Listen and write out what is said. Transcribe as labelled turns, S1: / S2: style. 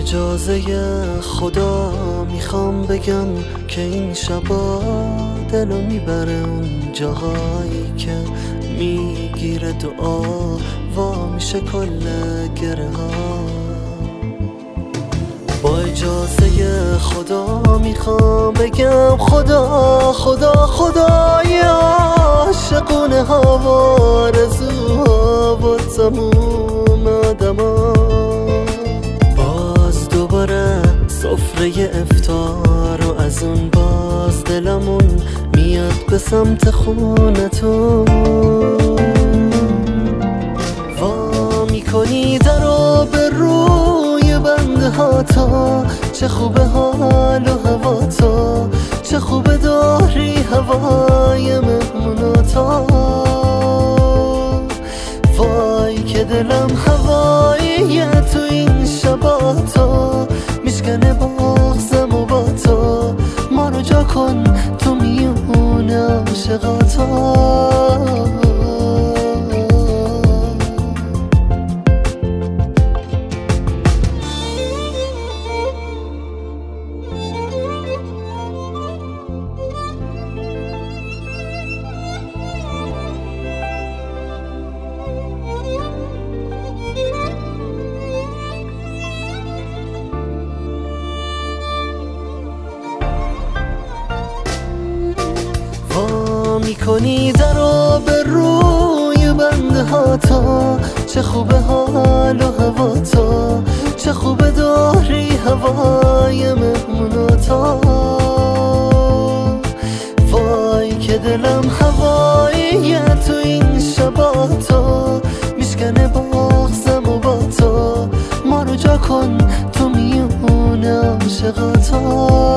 S1: اجازه خدا میخوام بگم که این شبا دلو میبره اون جاهایی که میگیره دعا وا میشه کل گره ها. با اجازه خدا میخوام بگم خدا خدا خدای عاشقونه ها و آرزوها و تموم آدما باز دوباره سفره افطار و از اون باز دلمون میاد به سمت خونه تو. وا میکنی درو به روی بنده ها تا چه خوبه حال و هوا تا چه خوبه داری هوای مهموناتا. وای که دلم هوایی تو این شباتا میشکنه بغزم و با تو ما رو جا کن تو میون عاشقاتا. میکنی درو به روی بنده ها تا چه خوبه حال و هوا تا چه خوبه داری هوای مهموناتا. وای که دلم هوایی تو این شباتا میشکنه بغزم و با تو ما رو جا کن تو میون عاشقاتا.